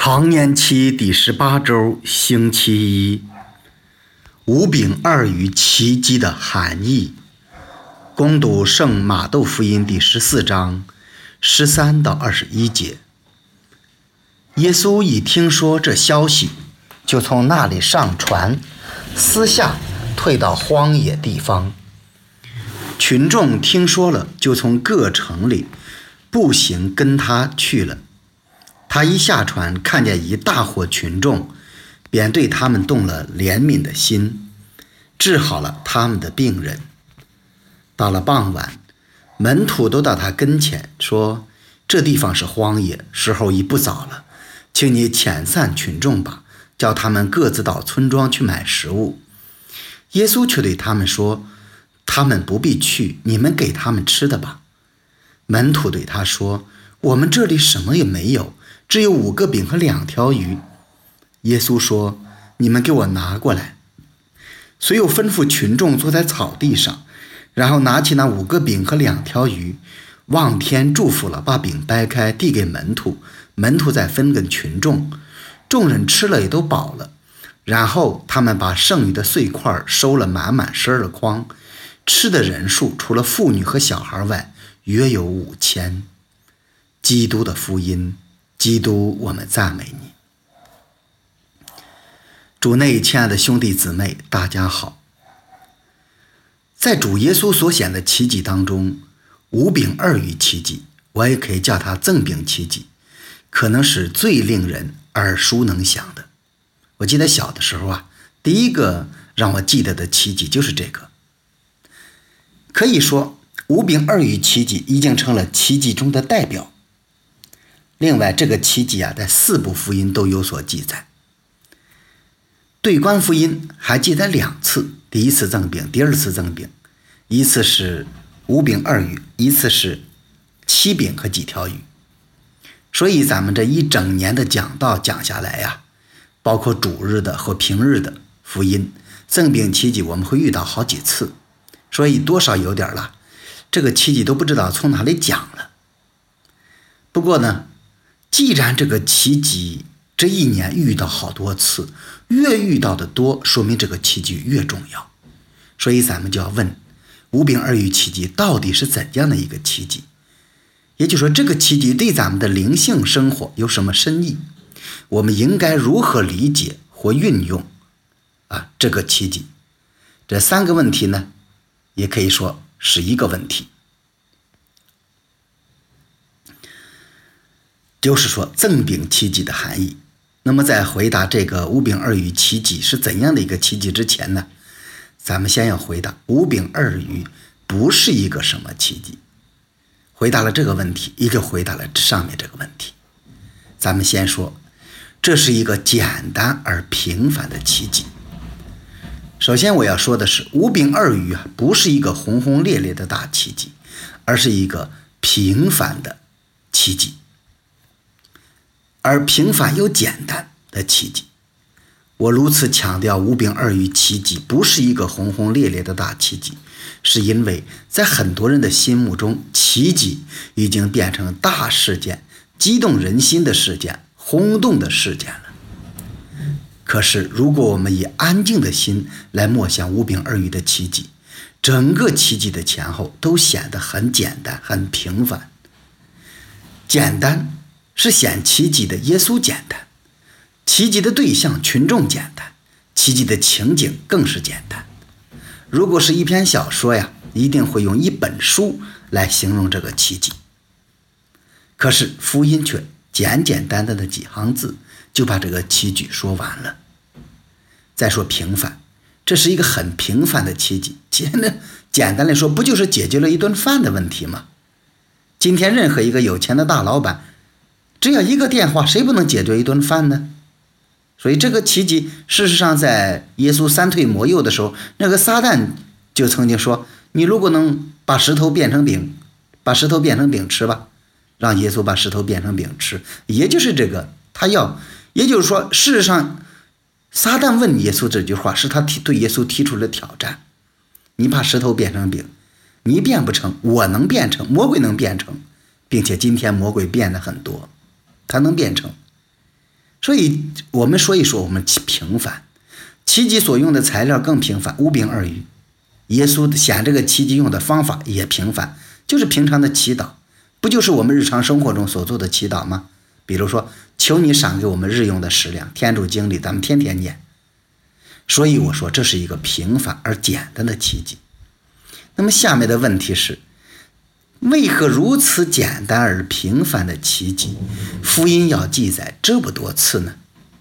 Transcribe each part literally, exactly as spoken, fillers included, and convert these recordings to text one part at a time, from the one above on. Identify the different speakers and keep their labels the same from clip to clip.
Speaker 1: 常年期第十八周星期一，五饼二鱼奇迹的含义。攻读圣马窦福音第十四章十三到二十一节。耶稣一听说这消息，就从那里上船，私下退到荒野地方。群众听说了，就从各城里步行跟他去了。他一下船，看见一大伙群众，便对他们动了怜悯的心，治好了他们的病人。到了傍晚，门徒都到他跟前说：这地方是荒野，时候已不早了，请你遣散群众吧，叫他们各自到村庄去买食物。耶稣却对他们说：他们不必去，你们给他们吃的吧。门徒对他说：我们这里什么也没有，只有五个饼和两条鱼。耶稣说：你们给我拿过来。遂又吩咐群众坐在草地上，然后拿起那五个饼和两条鱼，望天祝福了，把饼掰开递给门徒，门徒再分给群众。众人吃了也都饱了，然后他们把剩余的碎块收了满满十二筐，吃的人数除了妇女和小孩外，约有五千。基督的福音，基督，我们赞美你。主内亲爱的兄弟姊妹，大家好。在主耶稣所显的奇迹当中，五饼二鱼奇迹，我也可以叫它赠饼奇迹，可能是最令人耳熟能详的。我记得小的时候啊，第一个让我记得的奇迹就是这个。可以说五饼二鱼奇迹已经成了奇迹中的代表。另外这个奇迹啊，在四部福音都有所记载。对观福音还记载两次，第一次赠饼，第二次赠饼，一次是五饼二鱼，一次是七饼和几条鱼。所以咱们这一整年的讲道讲下来呀、啊，包括主日的和平日的福音，赠饼奇迹我们会遇到好几次，所以多少有点了，这个奇迹都不知道从哪里讲了。不过呢，既然这个奇迹这一年遇到好多次，越遇到的多，说明这个奇迹越重要。所以咱们就要问，五饼二鱼奇迹到底是怎样的一个奇迹？也就是说，这个奇迹对咱们的灵性生活有什么深意？我们应该如何理解或运用啊这个奇迹？这三个问题呢，也可以说是一个问题。就是说赠饼奇迹的含义。那么在回答这个五饼二鱼奇迹是怎样的一个奇迹之前呢，咱们先要回答五饼二鱼不是一个什么奇迹。回答了这个问题，一个回答了上面这个问题。咱们先说，这是一个简单而平凡的奇迹。首先我要说的是，五饼二鱼啊，不是一个轰轰烈烈的大奇迹，而是一个平凡的奇迹。而平凡又简单的奇迹。我如此强调五饼二鱼奇迹不是一个轰轰烈烈的大奇迹，是因为在很多人的心目中，奇迹已经变成大事件，激动人心的事件，轰动的事件了。可是如果我们以安静的心来默想五饼二鱼的奇迹，整个奇迹的前后都显得很简单，很平凡。简单是显奇迹的耶稣简单，奇迹的对象群众简单，奇迹的情景更是简单。如果是一篇小说呀，一定会用一本书来形容这个奇迹。可是福音却简简单单的几行字就把这个奇迹说完了。再说平凡，这是一个很平凡的奇迹。简单来说，不就是解决了一顿饭的问题吗？今天任何一个有钱的大老板，只要一个电话，谁不能解决一顿饭呢？所以这个奇迹，事实上在耶稣三退魔佑的时候，那个撒旦就曾经说，你如果能把石头变成饼，把石头变成饼吃吧，让耶稣把石头变成饼吃。也就是这个，他要，也就是说，事实上撒旦问耶稣这句话，是他提对耶稣提出了挑战。你把石头变成饼，你变不成，我能变成，魔鬼能变成，并且今天魔鬼变得很多，他能变成。 所以我们说一说我们平凡，奇迹所用的材料更平凡，五饼二鱼。耶稣显这个奇迹用的方法也平凡，就是平常的祈祷，不就是我们日常生活中所做的祈祷吗？比如说，求你赏给我们日用的食粮，天主经历咱们天天念。所以我说这是一个平凡而简单的奇迹。那么下面的问题是，为何如此简单而平凡的奇迹，福音要记载这么多次呢？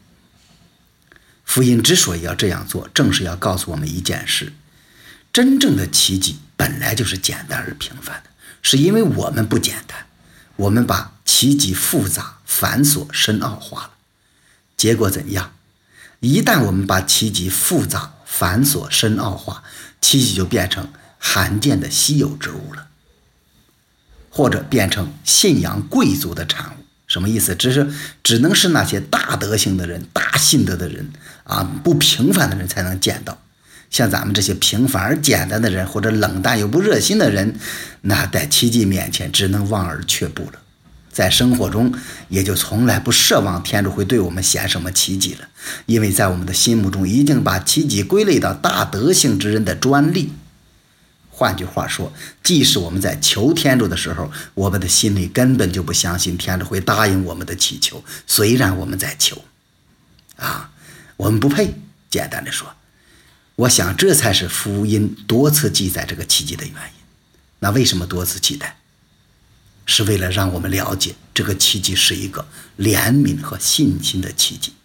Speaker 1: 福音之所以要这样做，正是要告诉我们一件事：真正的奇迹本来就是简单而平凡的，是因为我们不简单，我们把奇迹复杂、繁琐、深奥化了。结果怎样？一旦我们把奇迹复杂、繁琐、深奥化，奇迹就变成罕见的稀有之物了，或者变成信仰贵族的产物。什么意思？只是只能是那些大德行的人、大信德的人啊，不平凡的人才能见到。像咱们这些平凡而简单的人，或者冷淡又不热心的人，那在奇迹面前只能望而却步了。在生活中也就从来不奢望天主会对我们显什么奇迹了，因为在我们的心目中已经把奇迹归类到大德行之人的专利。换句话说，即使我们在求天主的时候，我们的心里根本就不相信天主会答应我们的祈求，虽然我们在求啊，我们不配。简单的说，我想这才是福音多次记载这个奇迹的原因。那为什么多次记载？是为了让我们了解这个奇迹是一个怜悯和信心的奇迹。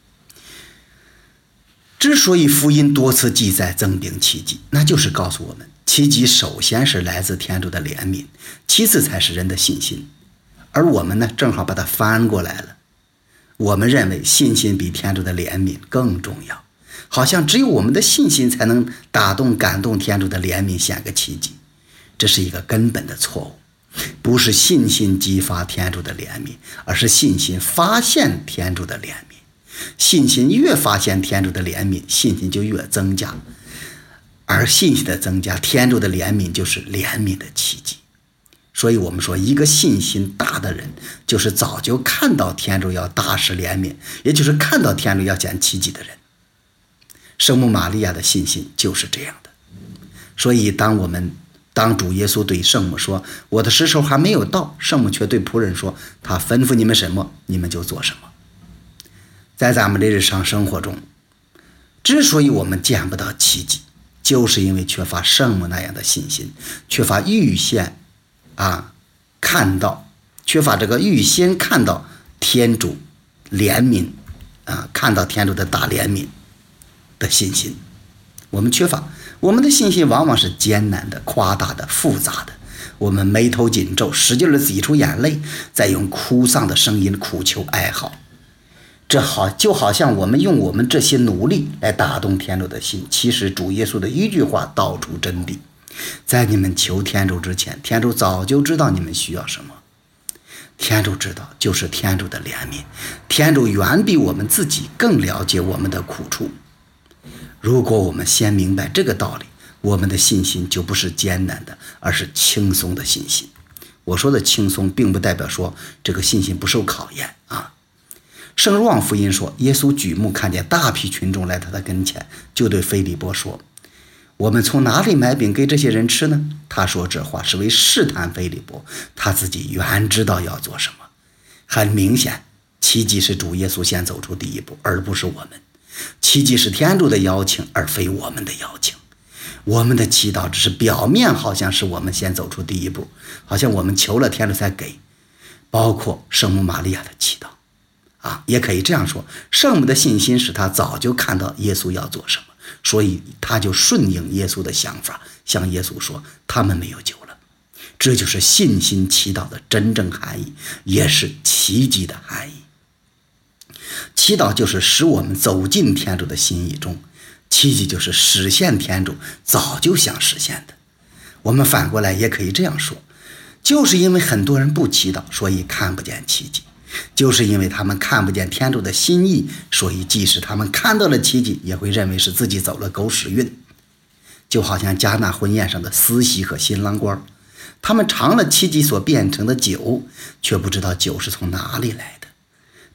Speaker 1: 之所以福音多次记载增饼奇迹，那就是告诉我们，奇迹首先是来自天主的怜悯，其次才是人的信心。而我们呢，正好把它翻过来了。我们认为信心比天主的怜悯更重要，好像只有我们的信心才能打动感动天主的怜悯，显个奇迹。这是一个根本的错误。不是信心激发天主的怜悯，而是信心发现天主的怜悯。信心越发现天主的怜悯，信心就越增加，而信心的增加，天主的怜悯就是怜悯的奇迹。所以我们说，一个信心大的人，就是早就看到天主要大施怜悯，也就是看到天主要显奇迹的人。圣母玛利亚的信心就是这样的。所以当我们当主耶稣对圣母说，我的时候还没有到，圣母却对仆人说，他吩咐你们什么，你们就做什么。在咱们的日常生活中，之所以我们见不到奇迹，就是因为缺乏圣母那样的信心，缺乏预先啊看到，缺乏这个预先看到天主怜悯啊，看到天主的大怜悯的信心。我们缺乏，我们的信心往往是艰难的、夸大的、复杂的。我们眉头紧皱，使劲地挤出眼泪，再用哭丧的声音苦求哀嚎。这好就好像我们用我们这些努力来打动天主的心，其实主耶稣的一句话道出真谛：在你们求天主之前，天主早就知道你们需要什么。天主知道，就是天主的怜悯。天主远比我们自己更了解我们的苦处。如果我们先明白这个道理，我们的信心就不是艰难的，而是轻松的信心。我说的轻松，并不代表说这个信心不受考验啊。圣若望福音说，耶稣举目看见大批群众来他的跟前，就对腓利波说，我们从哪里买饼给这些人吃呢？他说这话是为试探腓利波，他自己原知道要做什么。很明显，奇迹是主耶稣先走出第一步，而不是我们。奇迹是天主的邀请，而非我们的邀请。我们的祈祷只是表面好像是我们先走出第一步，好像我们求了天主才给，包括圣母玛利亚的祈祷啊，也可以这样说，圣母的信心使他早就看到耶稣要做什么，所以他就顺应耶稣的想法，向耶稣说他们没有救了。这就是信心祈祷的真正含义，也是奇迹的含义。祈祷就是使我们走进天主的心意中，奇迹就是实现天主早就想实现的。我们反过来也可以这样说，就是因为很多人不祈祷，所以看不见奇迹，就是因为他们看不见天主的心意，所以即使他们看到了奇迹，也会认为是自己走了狗屎运。就好像迦纳婚宴上的司席和新郎官，他们尝了奇迹所变成的酒，却不知道酒是从哪里来的。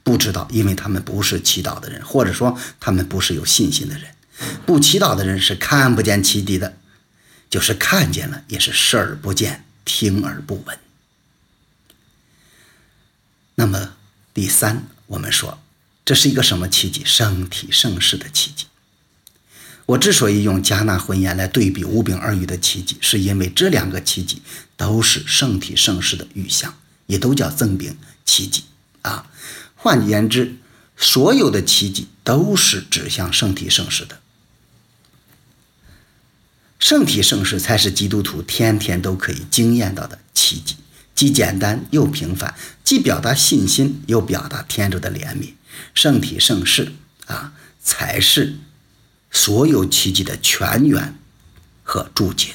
Speaker 1: 不知道，因为他们不是祈祷的人，或者说他们不是有信心的人。不祈祷的人是看不见奇迹的，就是看见了也是视而不见，听而不闻。那么第三，我们说这是一个什么奇迹？圣体圣事的奇迹。我之所以用迦拿婚宴来对比五饼二鱼的奇迹，是因为这两个奇迹都是圣体圣事的预象，也都叫赠饼奇迹啊。换言之，所有的奇迹都是指向圣体圣事的。圣体圣事才是基督徒天天都可以经验到的奇迹，既简单又平凡，既表达信心又表达天主的怜悯。圣体圣事啊，才是所有奇迹的泉源和注解。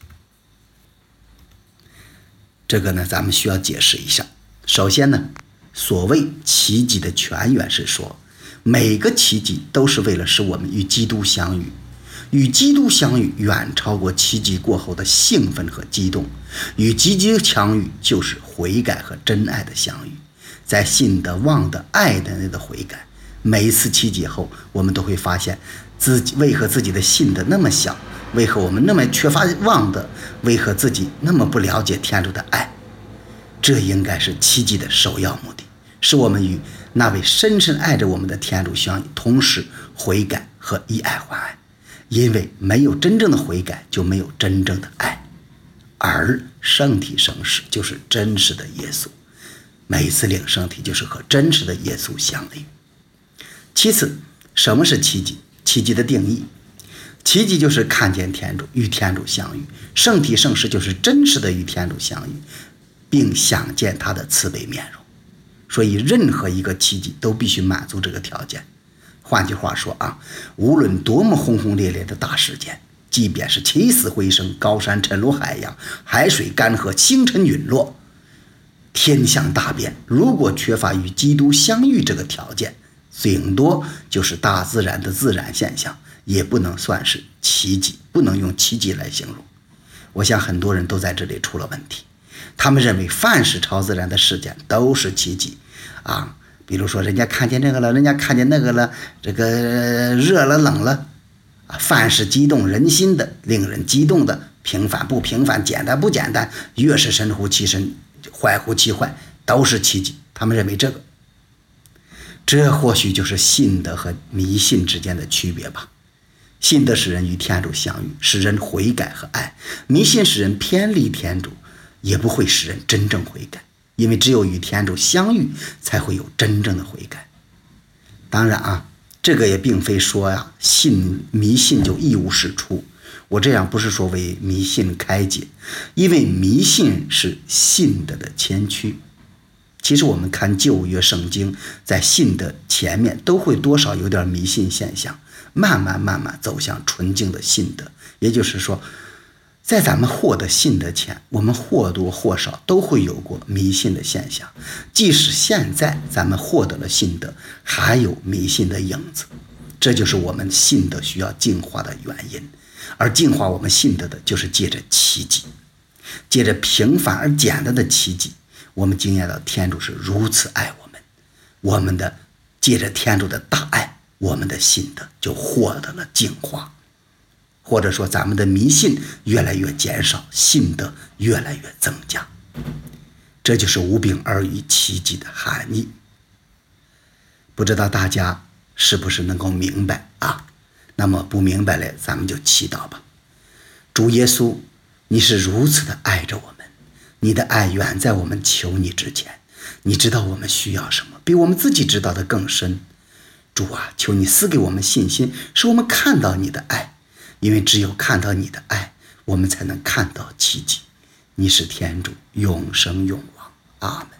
Speaker 1: 这个呢，咱们需要解释一下。首先呢，所谓奇迹的泉源是说，每个奇迹都是为了使我们与基督相遇。与基督相遇远超过奇迹过后的兴奋和激动，与基督相遇就是悔改和真爱的相遇，在信的、望的、爱的那的悔改。每一次奇迹后，我们都会发现自己为何自己的信的那么小，为何我们那么缺乏望的，为何自己那么不了解天主的爱。这应该是奇迹的首要目的，使我们与那位深深爱着我们的天主相遇，同时悔改和以爱还爱。因为没有真正的悔改，就没有真正的爱，而圣体圣事就是真实的耶稣，每一次领圣体就是和真实的耶稣相遇。其次，什么是奇迹？奇迹的定义，奇迹就是看见天主，与天主相遇。圣体圣事就是真实的与天主相遇，并想见他的慈悲面容。所以任何一个奇迹都必须满足这个条件。换句话说啊，无论多么轰轰烈烈的大事件，即便是起死回生，高山沉入海洋，海水干涸，星辰陨落，天象大变，如果缺乏与基督相遇这个条件，顶多就是大自然的自然现象，也不能算是奇迹，不能用奇迹来形容。我想很多人都在这里出了问题，他们认为凡是超自然的事件都是奇迹啊。比如说人家看见这个了，人家看见那个了，这个热了冷了啊，凡是激动人心的，令人激动的，平凡不平凡，简单不简单，越是神乎其神，坏乎其坏，都是奇迹。他们认为这个，这或许就是信德和迷信之间的区别吧。信德使人与天主相遇，使人悔改和爱；迷信使人偏离天主，也不会使人真正悔改。因为只有与天主相遇，才会有真正的悔改。当然啊，这个也并非说呀、啊，信迷信就一无是处。我这样不是说为迷信开解，因为迷信是信德的前驱。其实我们看旧约圣经，在信的前面都会多少有点迷信现象，慢慢慢慢走向纯净的信德。也就是说，在咱们获得信的前，我们或多或少都会有过迷信的现象，即使现在咱们获得了信德，还有迷信的影子。这就是我们信德需要净化的原因。而净化我们信德的，就是借着奇迹，借着平凡而简单的奇迹，我们经验到天主是如此爱我们，我们的借着天主的大爱，我们的信德就获得了净化。或者说咱们的迷信越来越减少，信德越来越增加。这就是五饼二鱼奇迹的含义。不知道大家是不是能够明白啊？那么不明白了，咱们就祈祷吧。主耶稣，你是如此的爱着我们，你的爱远在我们求你之前，你知道我们需要什么，比我们自己知道的更深。主啊，求你赐给我们信心，使我们看到你的爱，因为只有看到你的爱，我们才能看到奇迹。你是天主，永生永王。阿们。